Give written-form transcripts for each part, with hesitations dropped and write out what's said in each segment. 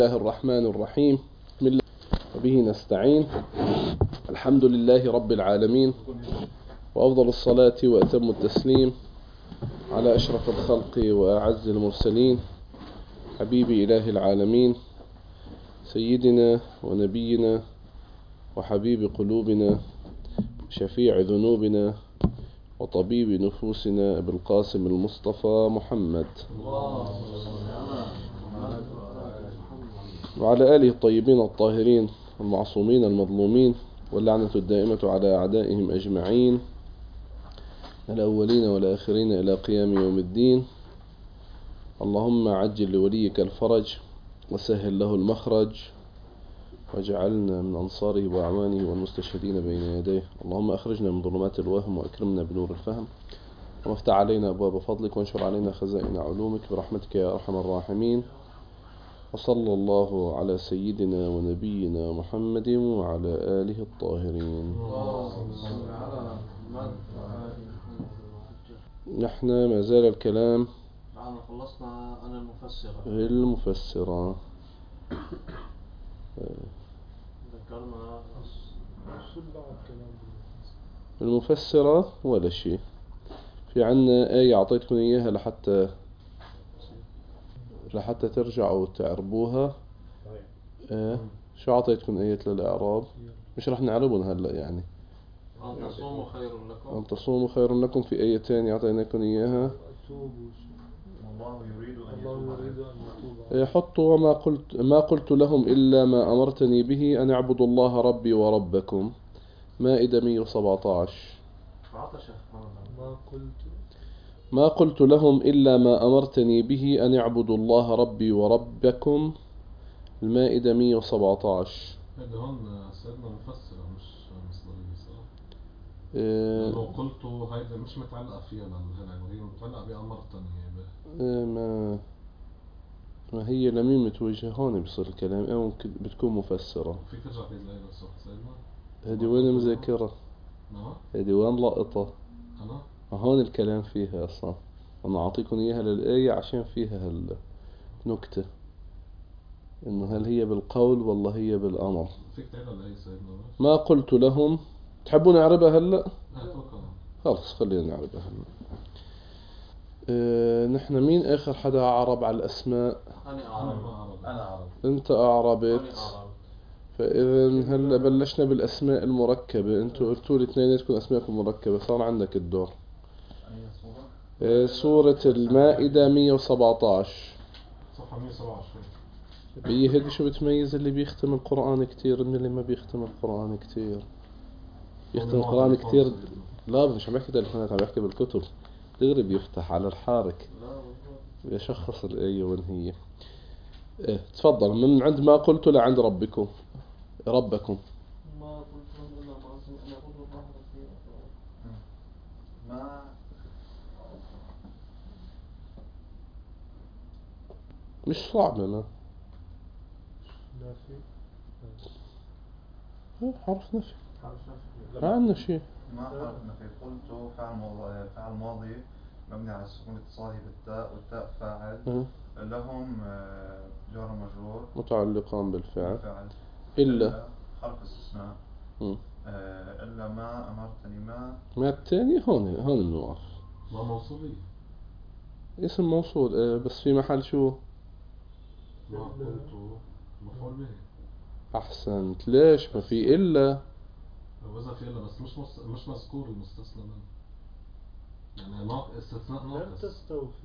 الله الرحمن الرحيم. بسم الله وبه نستعين. الحمد لله رب العالمين، وأفضل الصلاة وأتم التسليم على أشرف الخلق وأعز المرسلين، حبيب إله العالمين، سيدنا ونبينا وحبيب قلوبنا، شفيع ذنوبنا، وطبيب نفوسنا، أبي القاسم المصطفى محمد، وعلى آله الطيبين الطاهرين المعصومين المظلومين، واللعنة الدائمة على أعدائهم أجمعين، الأولين والآخرين إلى قيام يوم الدين. اللهم عجل لوليك الفرج وسهل له المخرج، واجعلنا من أنصاره وأعوانه والمستشهدين بين يديه. اللهم أخرجنا من ظلمات الوهم وأكرمنا بنور الفهم، وافتح علينا أبواب فضلك، وانشر علينا خزائن علومك برحمتك يا أرحم الراحمين. وصلى الله على سيدنا ونبينا محمد وعلى آله الطاهرين. نحن ما زال الكلام خلصنا عن المفسرة. ذكرنا المفسرة ولا شيء. في عنا آية أعطيتكم إياها لحتى ترجعوا تعربوها. شو أعطيتكم آية للإعراب؟ مش رح نعربهم هلأ يعني. أن تصوموا خير لكم. أن تصوموا خير لكم. في آية تانية أعطيناكم إياها. الله يريد أن يتوب. حطوا ما قلت لهم إلا ما أمرتني به أن اعبدوا الله ربي وربكم. مائدة 117. ما قلت لهم إلا ما أمرتني به أن اعبدوا الله ربي وربكم. المائدة 117. هذا هون سيدنا مفسرة مش مصدرية صح؟ لو قلت هيدا مش متعلقة فيها لأنه هي متعلقة بأمرتني ما هي لمين متوجهة هون بصير الكلام أو ممكن بتكون مفسرة. في ترجع في الآية لو سمحت سيدنا. هذه وين مذاكرة؟ نعم. هذه وين لقطة؟ أنا؟ هون الكلام فيها أصلا. أنا أعطيكم إياها للآية عشان فيها النكتة إنه هل هي بالقول والله هي بالأمر. فيك تعيد الآية سيدنا. ما قلت لهم. تحبون نعربها هلأ؟ توقع. خلاص خلينا نعربها هلأ. نحن مين آخر حدا عرب على الأسماء؟ أنا أعرب. أنت أعربت. فإذا هلا بلشنا بالأسماء المركبة. أنتوا قلتوا لي اثنيناتكم أسماءكم مركبة. صار عندك الدور. سورة المائدة 117 صفحة 127. هي هيك. شو بتميز اللي بيختم القرآن كتير من اللي ما بيختم القرآن كتير؟ يختم القرآن كتير. لا مش عم بحكي تلفونات، عم بحكي بالكتب. دغري بيفتح على الحارك بيشخص الآية وين هي. تفضل. من عند ما قلت لعند ربكم. ما قلت لهم إلا ما أعبد الله ربي ما مش صعب أنا. حرف نفي. ما عندنا شيء. ما حرف نفي. قلت فعل ماضي مبني على السكون الاتصالي بالتاء، والتاء فاعل. لهم جار مجرور متعلقان بالفعل. إلا حرف استثناء. إلا ما أمرتني. ما التاني هون بنوقف. ما موصولي. اسم موصول. بس في محل شو؟ ما قلت مفعول به. أحسنت. ليش ما في إلا؟ وإذا في إلا بس مش مذكور المستثنى منه. يعني استثناء ناقص.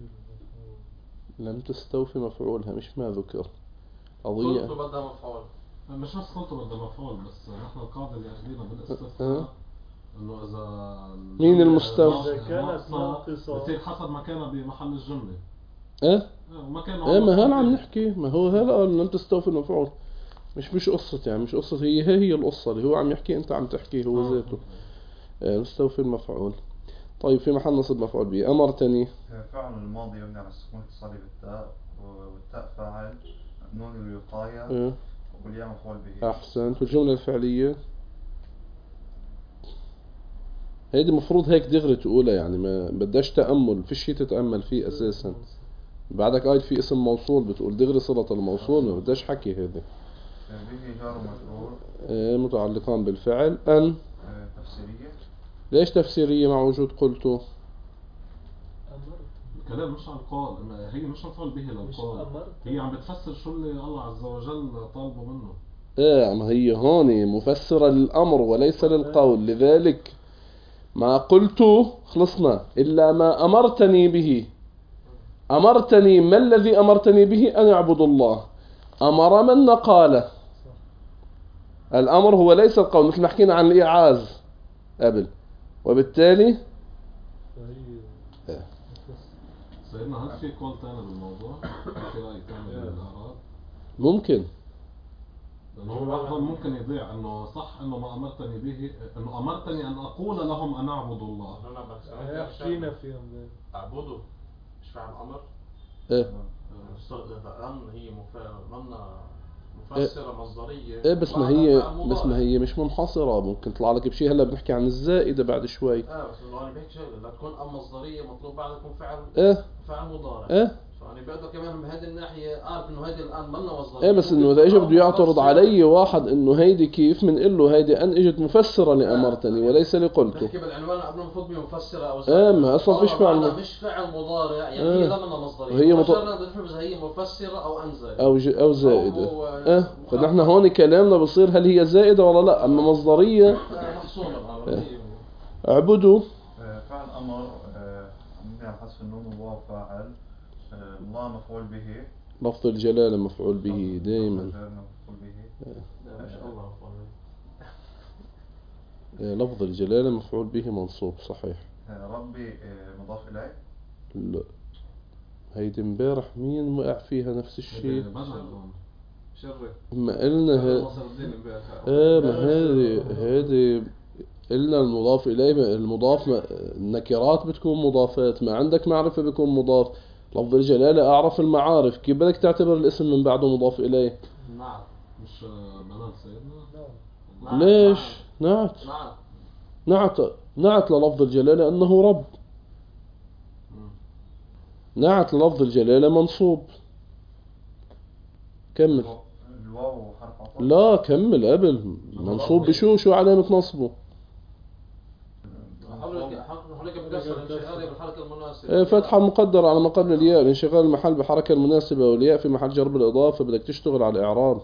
لم تستوفي مفعولها. مش ما ذكر قلت بدها مفعول. مش بس قلت بدها مفعول، بس نحن القاعدة اللي أخذينا بالاستثناء إنه إذا مين المستوفي؟ إذا كانت ناقصة بصير حسب مكانها بمحل الجملة. مكانها. ما هلا عم نحكي. ما هو هلا لم تستوفي المفعول. مش قصة يعني. مش قصة. هي القصة اللي هو عم يحكي. أنت عم تحكي هو ذاته. مستوفي المفعول. طيب في محل نصب مفعول به. أمرتني. فعل الماضي يبني على السكون الاتصالي بالتاء، والتاء فاعل. نون الوقاية. والياء مفعول به. أحسنت. والجملة الفعلية هيدي مفروض هيك دغري تقولها يعني. ما بداش تأمل. فيش شيء تتأمل فيه أساسا. بعدك قاعد في اسم موصول بتقول دغري صلة الموصول، ما بدهاش حكي هذا. به جار ومجرور. متعلقان بالفعل. أن تفسيرية. ليش تفسيرية مع وجود قلت؟ الكلام مش عن قال، هي مش مفعول به للقال، هي عم بتفسر شو اللي الله عز وجل طالبه منه. ما هي هون مفسرة للأمر وليس للقول، لذلك ما قلت خلصنا إلا ما أمرتني به. أمرتني، ما الذي أمرتني به؟ أن أعبد الله. أمر من قال. الأمر هو ليس القول، مثل ما حكينا عن الإعاز قبل، وبالتالي سيدنا هل في قول تاني بالموضوع؟ في رأي تاني بالأعراب؟ ممكن. لأنه هو بعضهم ممكن يضيع إنه صح إنه ما أمرتني به، إنه أمرتني أن أقول لهم أن أعبدوا الله. حكينا فيهم أعبدوا مش فاهم أمر. إيه أن هي مفسرة مصدرية. بس ما هي مش منحصرة، ممكن تطلع لك بشيء. هلا بنحكي عن الزائدة بعد شوي. بس انه انا بحكي شغله لا تكون مصدرية مطلوب بعد يكون فعل. فعل مضارع. يعني بيقدر كمان من هذه الناحية أعرف إنه هيدي الآن منا مصدرية. بس إنه إذا إجا بده يعترض علي واحد إنه هيدي كيف، من له هيدي أن إجت مفسرة لأمرتني وليس لقلته. بحكي بالعنوان قبل المفروض بيه مفسرة أو زائدة. ما أصلا فيش فعل. مش فعل مضارع، يعني هي لا منا مصدرية. هي هي مفسرة أو أن زائدة. أو زائدة. فنحن هون كلامنا بصير هل هي زائدة ولا لا. أما مصدرية محصورة. اعبدوا فعل أمر ممكن حذف النون وواو فاعل. الله مفعول به. لفظ الجلالة مفعول به دائما. مفعول به. ما شاء الله مفعول به. لفظ الجلالة مفعول به منصوب صحيح. ربي مضاف إليه. لا هيدي امبارح مين وقع فيها نفس الشيء. ما قلنا ما هذه قلنا المضاف إليه. المضاف النكرات بتكون مضافات، ما عندك معرفة بيكون مضاف. لفظ الجلالة أعرف المعارف، كيف بدك تعتبر الاسم من بعده مضاف إليه؟ نعم مش بنات سيدنا. ليش؟ نعت للفظ الجلالة أنه رب. نعت للفظ الجلالة منصوب. كمل. الواو حرف عطف. لا كمل قبل. منصوب بشو علامة نصبه؟ فتحة مقدرة على ما قبل الياء، انشغال المحل بحركة المناسبة، والياء في محل جر بالإضافة، بدك تشتغل على الإعراب.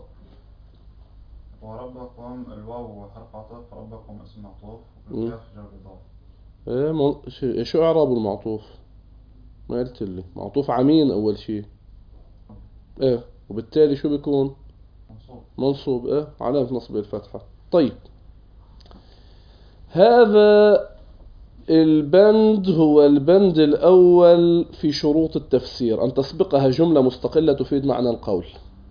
وربكم الواو حرف عطف، ربكم اسم معطوف والكاف جر بالإضافة. شو إعراب المعطوف؟ ما قلت لي معطوف عمين أول شيء. وبالتالي شو بيكون؟ منصوب. علامة نصب الفتحة. طيب هذا البند هو البند الأول في شروط التفسير، أن تسبقها جملة مستقلة تفيد معنى القول.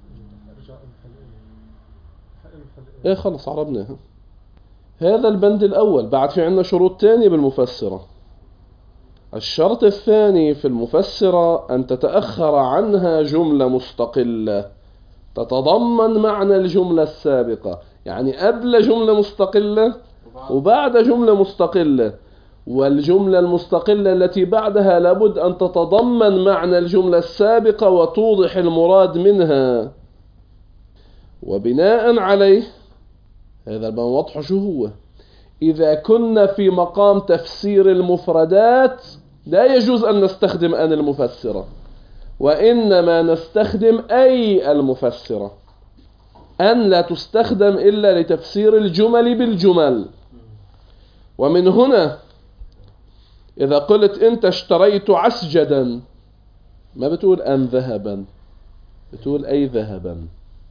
خلص عربناها. هذا البند الأول. بعد في عندنا شروط تانية بالمفسرة. الشرط الثاني في المفسرة أن تتأخر عنها جملة مستقلة تتضمن معنى الجملة السابقة، يعني قبل جملة مستقلة وبعد جملة مستقلة، والجملة المستقلة التي بعدها لابد أن تتضمن معنى الجملة السابقة وتوضح المراد منها. وبناء عليه هذا الباب واضح شو هو. إذا كنا في مقام تفسير المفردات لا يجوز أن نستخدم أن المفسرة، وإنما نستخدم أي المفسرة. أن لا تستخدم إلا لتفسير الجمل بالجمل. ومن هنا إذا قلت أنت اشتريت عسجدا ما بتقول أن ذهبا، بتقول أي ذهبا.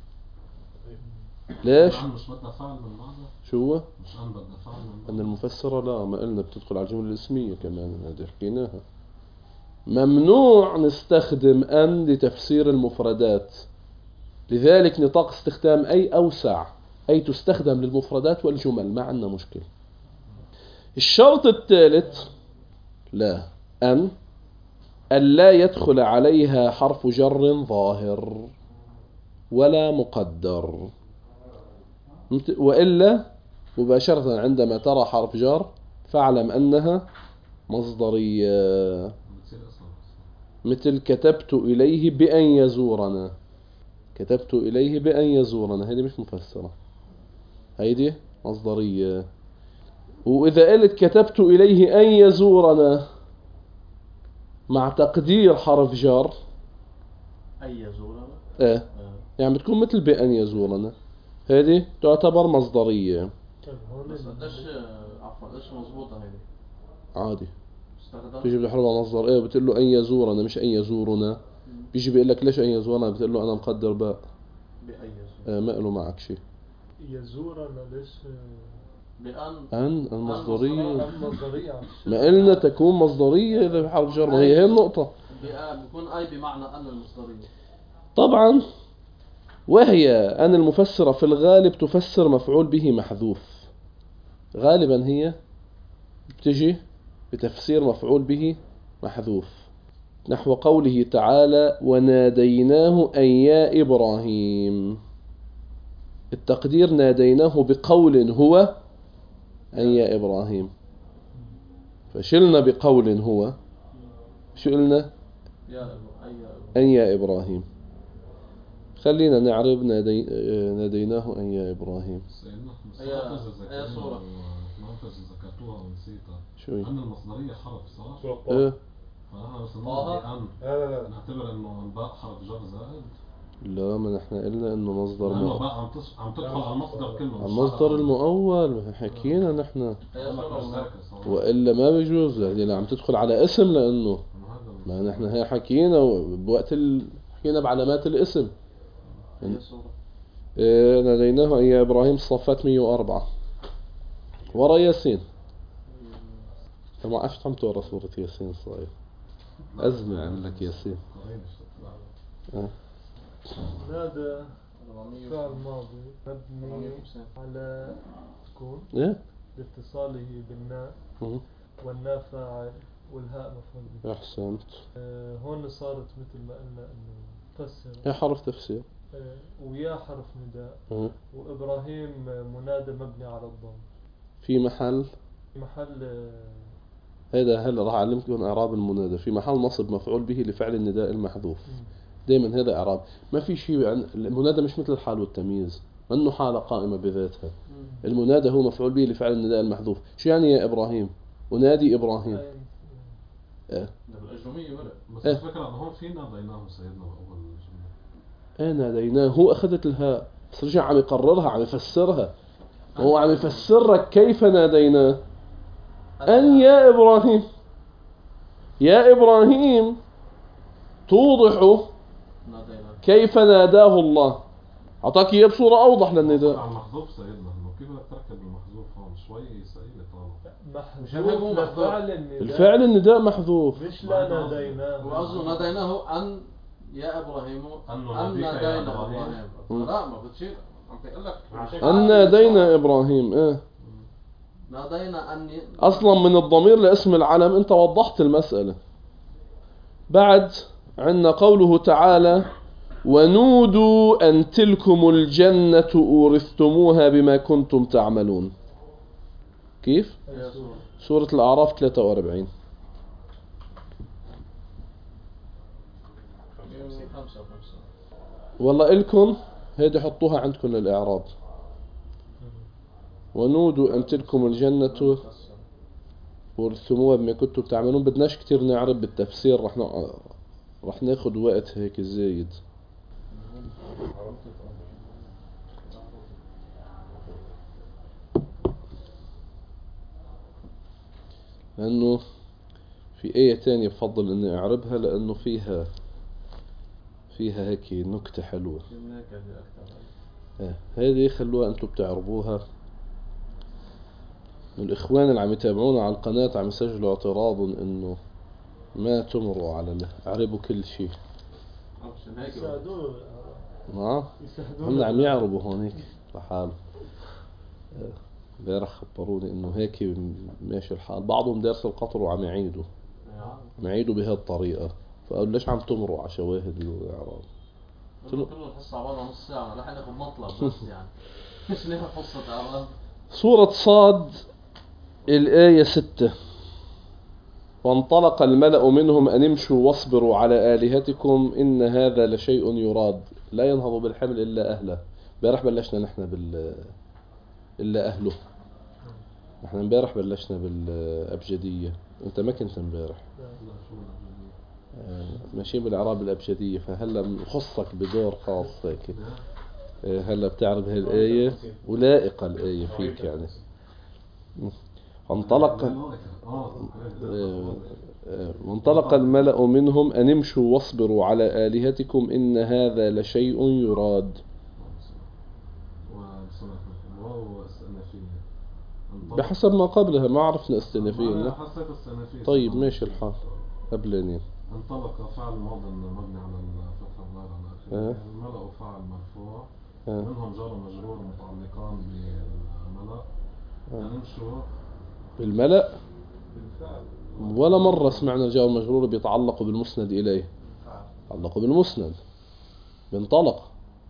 ليش؟ مش بدنا فعل من بعضه. شو؟ مش أن بدنا فعل من بعضه. أن المفسرة لا، ما قلنا بتدخل على الجملة الاسمية كمان، هذه حكيناها. ممنوع نستخدم أن لتفسير المفردات، لذلك نطاق استخدام أي أوسع، أي تستخدم للمفردات والجمل، ما عندنا مشكلة. الشرط الثالث أن لا يدخل عليها حرف جر ظاهر ولا مقدر، وإلا مباشرة عندما ترى حرف جر فاعلم أنها مصدرية. مثل كتبت إليه بأن يزورنا. كتبت إليه بأن يزورنا هذه مش مفسرة، هيدي مصدرية. وإذا قلت كتبت إليه أن يزورنا مع تقدير حرف جر أن يزورنا يعني بتكون مثل بأن يزورنا، هذه تعتبر مصدرية. بس قديش عفوا قديش مضبوطة هذه؟ عادي تيجي بتحربها مصدر بتقول له أن يزورنا مش أن يزورنا. بيجي بيقول لك ليش أن يزورنا، بتقول له أنا مقدر باء بأن يزورنا ما له معك شيء. يزورنا ليش أن المصدرية ما قلنا تكون مصدرية إذا بحرف جر، هي النقطة. بيكون أي بمعنى أن المصدرية طبعا. وهي أن المفسرة في الغالب تفسر مفعول به محذوف، غالبا هي بتجي بتفسير مفعول به محذوف، نحو قوله تعالى وناديناه أن يا إبراهيم. التقدير ناديناه بقول هو أن يا إبراهيم، فشلنا بقول هو شو قلنا أن يا إبراهيم. خلينا نعرب ناديناه أن يا إبراهيم. أي صورة نفذ زكاتوها ونسيتها شو هي؟ أن المصدرية حرف صح؟ فأنا بس لا نعتبر إنه الباء حرف جر زائد. لا ما نحن قلنا إنه مصدر لأنه باء عم تدخل على المصدر كله، المصدر المؤول حكينا نحن، وإلا ما بيجوز يعني عم تدخل على اسم، لأنه ما نحن هي حكينا بوقت حكينا بعلامات الاسم. ناديناه أن يا إبراهيم صفات 104 ورا ياسين. ما عرفت عم تورى صورة ياسين صاير أزمة عمل لك ياسين. هذا فعل ماضي مبني على سكون لاتصاله بالناء، والناء فاعل والهاء مفعول به. أحسنت. هون صارت مثل ما قلنا إنه تفسر يا حرف تفسير ويا حرف نداء، وإبراهيم منادى مبني على الضم في محل هذا. هلا راح أعلمكم إعراب المنادى في محل نصب مفعول به لفعل النداء المحذوف. دائما هذا إعراب، ما في شيء عن المنادى مش مثل الحال والتمييز، ما إنه حالة قائمة بذاتها. المنادى هو مفعول به لفعل النداء المحذوف. شو يعني يا إبراهيم؟ ونادي إبراهيم. بالأجرمية بس الفكرة أنه هون في ناديناه سيدنا أول جملة. ناديناه هو أخذت الهاء بس رجع عم يقررها عم يفسرها. هو عم يفسرك كيف ناديناه أن يا إبراهيم. يا إبراهيم توضح كيف ناداه الله، أعطاك إياه بصورة أوضح للنداء. المحذوف سيدنا إنه كيف بدك تركب المحذوف هون شوي سئيلة طالع. الفعل النداء محذوف مش لا ناديناه. وأظن ناديناه أن يا إبراهيم أن نادينا إبراهيم. لا ما بتشيل عم تقول لك أن نادينا إبراهيم. نادينا أن أصلا من الضمير لاسم العلم أنت وضحت المسألة. بعد عندنا قوله تعالى ونودوا أن تلكم الجنة أورثتموها بما كنتم تعملون. كيف؟ سورة الأعراف 43. والله إلكم هيدي حطوها عندكم للإعراب. ونودوا أن تلكم الجنة أورثتموها بما كنتم تعملون. بدناش كتير نعرف بالتفسير، رح ناخد وقت هيك زايد. لأنه في آية تانية بفضل إني أعربها لأنه فيها هيك نكتة حلوة. هذه خلوها أنتم بتعربوها. الإخوان اللي عم يتابعونا على القناة عم يسجلوا اعتراض إنه ما تمروا على اعربوا كل شيء. نعم هم عم يعربوا هونيك لحاله. امبارح خبروني انه هيك ماشي الحال. بعضهم دارس القطر وعم يعيدوا بهذه الطريقة. فقالوا ليش عم تمروا على شواهد الاعراب؟ كله الحصة عبارة نص ساعة رح ناخذ مطلب بس يعني مش ناخذ حصة اعراب. سورة صاد الآية 6. وانطلق الملأ منهم أن امشوا واصبروا على آلهتكم إن هذا لشيء يراد لا ينهض بالحمل إلا أهله. امبارح بلشنا نحن إلا أهله. نحن امبارح بلشنا بالأبجدية. أنت ما كنت امبارح. ماشيين بالإعراب الأبجدية، فهلا نخصك بدور خاص هيك. هلا بتعرف هاي الآية ولائقة الآية فيك يعني. وانطلق الملأ منهم أن امشوا واصبروا على آلهتكم إن هذا لشيء يراد. بحسب ما قبلها ما عرفنا استئنافية. طيب ماشي الحال قبلين. انطلق فعل ماض مبني على الفتحة الظاهرة على آخره. الملأ فعل مرفوع منهم جار ومجرور متعلقان بالملأ. نمشوا بالملأ ولا مرة سمعنا الجار والمجرور بيتعلقوا بالمسند إليه. تعلقوا بالمسند بانطلق.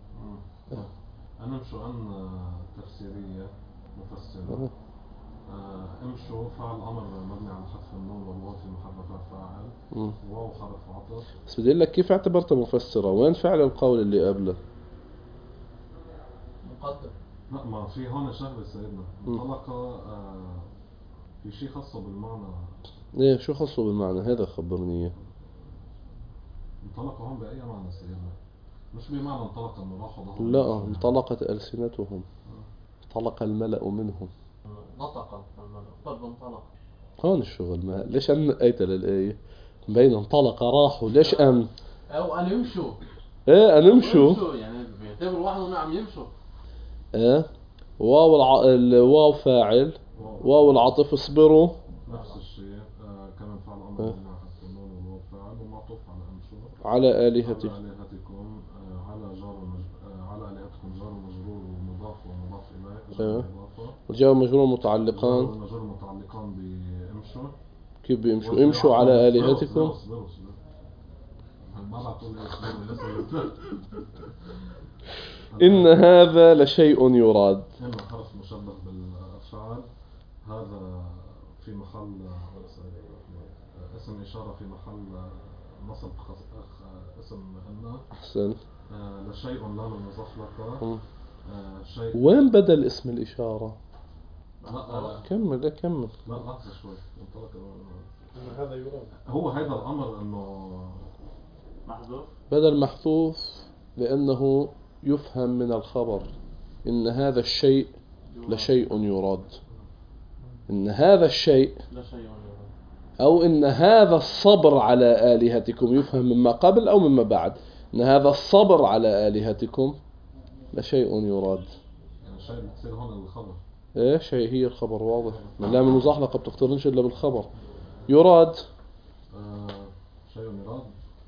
نمشوا أن تفسيرية مفسرة. امشوا فعل أمر مبني على حذف النون والواو في محل رفع فاعل. واو حرف عطف. بس بدي لك كيف اعتبرتها مفسرة؟ وين فعل القول اللي قبله؟ مقدر. لا ما في هون شغله سيدنا. انطلق في شيء خاصه بالمعنى. ايه شو خاصه بالمعنى؟ هذا خبرني اياه. انطلق هون بأي معنى سيدنا؟ مش بمعنى انطلق انه راحوا ظهروا. لا انطلقت ألسنتهم. انطلق الملأ منهم. نطق الملأ. طب انطلق. هون الشغل. ما ليش أنا نقيت للآية بين انطلق راحوا؟ ليش أن؟ أو أن يمشوا. إيه أن يمشوا. يعني بيعتبر واحد إنه عم يمشوا. إيه الواو فاعل. واو العطف اصبروا. نفس الشيء. كمان فعل أمر من حذف النون والواو فاعل ومعطوف على أمشوا. على آلهتكم. على جار على آلهتكم جار ومجرور ومضاف ومضاف إليه. الجار والمجرور متعلقان. جار والمجرور متعلقان بامشوا. كيف بيمشوا؟ امشوا على آلهتكم. إن هذا لشيء يراد. هنا حرف مشبه بالأفعال. هذا في محل اسم إشارة في محل نصب اسم هنا. أحسن. لشيء لام المزحلقة. شيء. وين بدل اسم الإشارة؟ لا كمل. لا لحظة شوي. هذا يراد. هو هذا الأمر إنه محذوف. بدل محذوف لأنه يفهم من الخبر إن هذا الشيء لشيء يراد. إن هذا الشيء أو إن هذا الصبر على آلهتكم يفهم مما قبل أو مما بعد. إن هذا الصبر على آلهتكم لشيء يراد. يعني شيء بتصير هون الخبر. إيه شيء هي الخبر واضح. من لام المزحلقة بتقترنش إلا بالخبر. يراد. شيء يراد.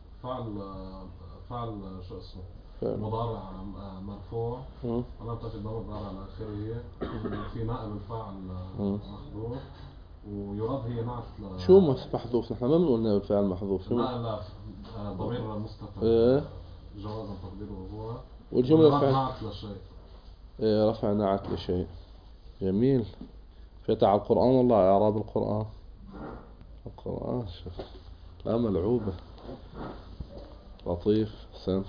فعل شو اسمه؟ مضارع مرفوع. أنا بتأكد إنه مضارع على آخره. في نائب الفاعل محذوف. ويراد هي نعت شو محذوف؟ نحن ما بنقول نائب الفاعل محذوف. لا ضمير مستتر. جوازا تقديره هو. والجملة فعل نعت لشيء. رفع نعت لشيء. جميل. فتح على القرآن والله إعراب القرآن. شوف لا ملعوبة. لطيف. سنت.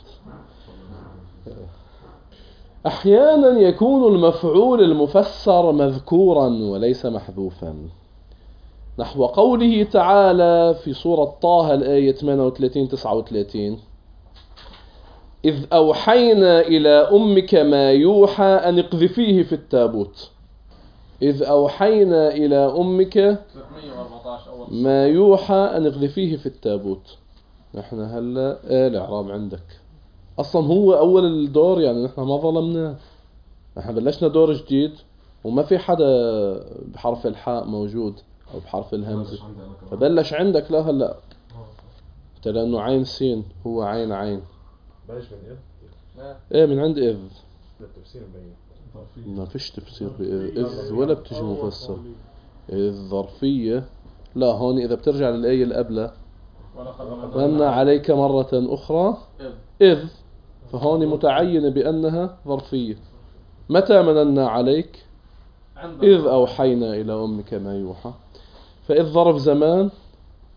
أحيانا يكون المفعول المفسر مذكورا وليس محذوفا، نحو قوله تعالى في سورة طه الآية 38-39: إذ أوحينا إلى أمك ما يوحى أن اقذفيه في التابوت. إذ أوحينا إلى أمك ما يوحى أن اقذفيه في التابوت. نحن هلا الإعراب عندك أصلا هو أول الدور، يعني نحن ما ظلمناه، نحن بلشنا دور جديد وما في حدا بحرف الحاء موجود أو بحرف الهمزة، فبلش عندك لا هلا انت لأنه عين سين هو عين عين. بلش من إذ؟ إيه من عند إذ. التفسير مبين. ما فيش تفسير بإذ ولا بتجي مفسر. إذ ظرفية. لا هون إذا بترجع للآية اللي قبلها وأن عليك مرة أخرى إذ، فهون متعينة بأنها ظرفية. متى مننا عليك؟ إذ أوحينا إلى أمك ما يوحى. فإذ ظرف زمان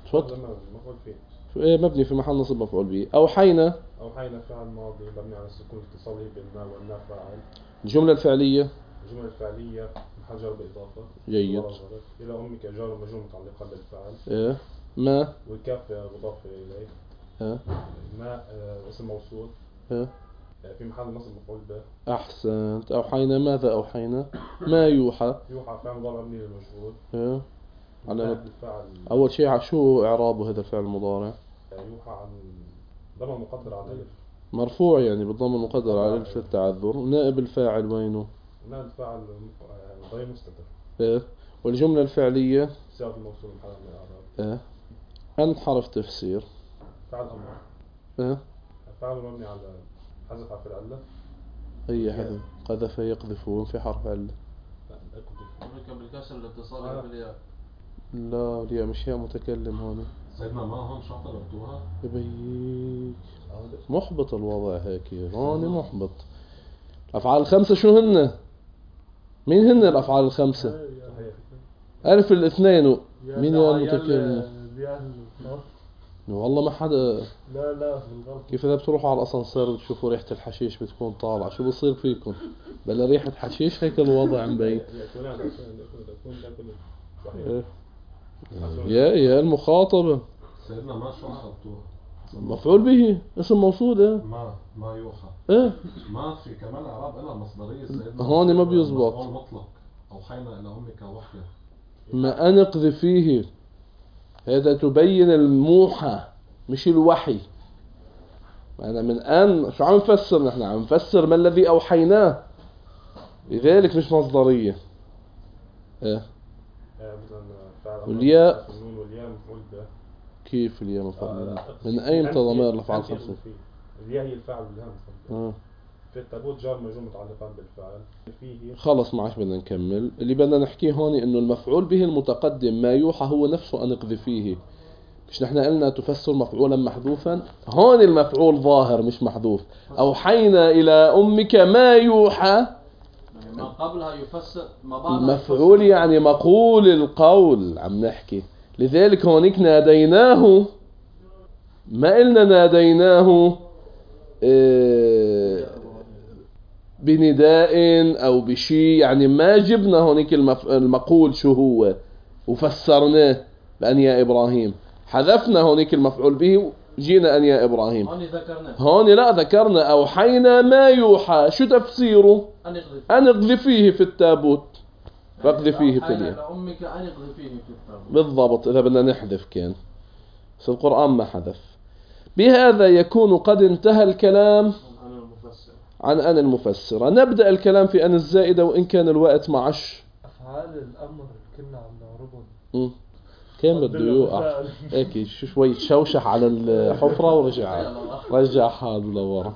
تفضل. مفعول فيه. مبني في محل نصب مفعول به. أوحينا فعل ماضي مبني على السكون اتصاله بالماء والناء فاعل. الجملة الفعلية محل جر بإضافة. جيد. إلى أمك جار ومجرور متعلقا بالفعل. ما والكاف مضاف إليه. ما اسم موصول. في محل نصب مفعول به. أحسنت. أوحينا ماذا أوحينا؟ ما يوحى فعل مضارع مبني للمجهول. على أول شيء شو إعرابه هذا الفعل المضارع؟ يوحى عن ضمن مقدر على الألف، مرفوع يعني بالضم المقدر على الألف للتعذر. نائب الفاعل وينه؟ نائب الفاعل ضمير مستتر. والجملة الفعلية صيغة الموصول محل من الإعراب. أن حرف تفسير. فعل أمر. فعل مبني على حذف حرف العلة. أي حذف؟ قذف يقذفون في حرف علة. بالكسر الاتصال بالياء. لا الياء مش هي متكلم هون. سيدنا ما هون شو طلبتوها؟ يبيك محبط الوضع هيك هون محبط. الأفعال الخمسة شو هن؟ مين هن الأفعال الخمسة؟ ألف الاثنين مين يا المتكلم؟ والله ما حدا. لا كيف إذا بتروحوا على الأسانسير وتشوفوا ريحة الحشيش بتكون طالعة شو بصير فيكم؟ بلا ريحة حشيش هيك الوضع مبين. يا المخاطبة. سيدنا ما شو عرفتوها؟ مفعول به اسم موصول. ما يوحى. ما في كمان اعراب لها مصدريه سيدنا. هون ما بيزبط. مطلق اوحينا الى امك وحيا. ما أنقذ فيه هذا تبين الموحى مش الوحي. أنا من أن شو عم نفسر نحن؟ عم نفسر ما الذي أوحيناه، لذلك مش مصدرية. والياء مفعول به. كيف الياء مفعول به؟ من أين ضمائر الأفعال الخمسة؟ الياء هي الفاعل والهاء في التابوت جار مجرور متعلقان بالفعل. فيه خلص ما عادش بدنا نكمل. اللي بدنا نحكيه هون إنه المفعول به المتقدم ما يوحى هو نفسه أنقذ فيه. مش نحن قلنا تفسر مفعولا محذوفا؟ هون المفعول ظاهر مش محذوف. أوحينا إلى أمك ما يوحى. ما قبلها يفسر المفعول يعني مقول القول عم نحكي. لذلك هونيك ناديناه ما قلنا ناديناه بنداء أو بشي، يعني ما جبنا هونيك المقول شو هو وفسرناه بأن يا إبراهيم. حذفنا هونيك المفعول به جينا أن يا إبراهيم. هون لا ذكرنا أوحينا ما يوحى. شو تفسيره؟ أن اقذفيه في التابوت. فاقذفيه في الياء. لأمك أن اقذفيه في التابوت. بالضبط. إذا بدنا نحذف كان بس القرآن ما حذف. بهذا يكون قد انتهى الكلام عن أن المفسرة. نبدأ الكلام في أن الزائدة وإن كان الوقت معش. أفعال الأمر كنا عم نعرضهم. كان بده يوقع هيك شوي تشوشح على الحفرة ورجع حاله لورا.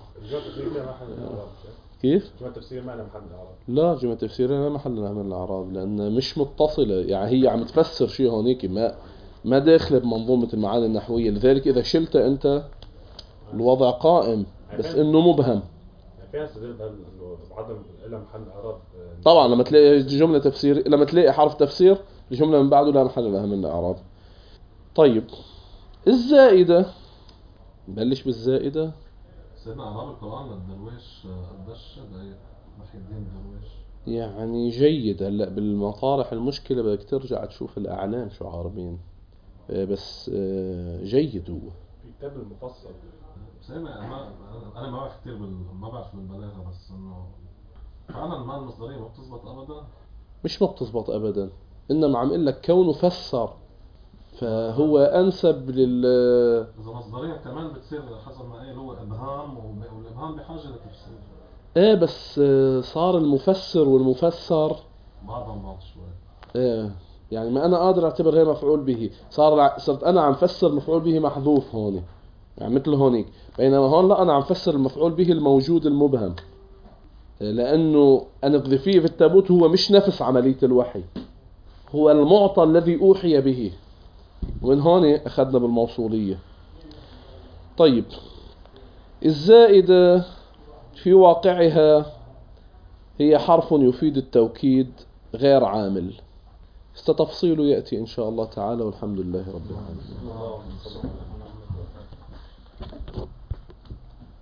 كيف؟ جملة تفسير ما لها محل الإعراب. لا جملة تفسير لا محل لها من الإعراب لأن مش متصلة. يعني هي عم تفسر شيء هونيك ما داخله بمنظومة المعاني النحوية. لذلك إذا شلتها أنت الوضع قائم بس إنه مبهم. فيها استدلال إنه عدم إلا محل إعراب. طبعا لما تلاقي جملة تفسير لما تلاقي حرف تفسير الجملة من بعده لا محل لها من الإعراب. طيب الزائدة نبلش بالزائدة. سيدنا أعراب القرآن للدرويش قداش دقيق محي الدين درويش يعني جيد. هلا بالمطارح المشكلة بدك ترجع تشوف الأعلام شو عاربين بس جيد هو في كتاب المفصل. سيدنا أنا ما بعرف كتير ما بعرف بالبلاغة بس إنه فعلا ما المصدرية ما بتزبط أبدا. مش ما بتزبط أبدا إنما عم قل لك كونه فسر فهو أنسب إذا مصدرية كمان بتصير حسب ما قال هو إبهام والإبهام بحاجة لتفسير. بس صار المفسر والمفسر بعضهم بعض شوي. يعني ما أنا قادر أعتبر هي مفعول به. صرت أنا عم فسر مفعول به محذوف هون يعني مثل هونيك. بينما هون لا أنا عم فسر المفعول به الموجود المبهم لأنه أن اقذفيه في التابوت هو مش نفس عملية الوحي. هو المعطى الذي أوحي به. ومن هون أخذنا بالموصولية. طيب الزائدة في واقعها هي حرف يفيد التوكيد غير عامل. تفصيله يأتي إن شاء الله تعالى، والحمد لله رب العالمين.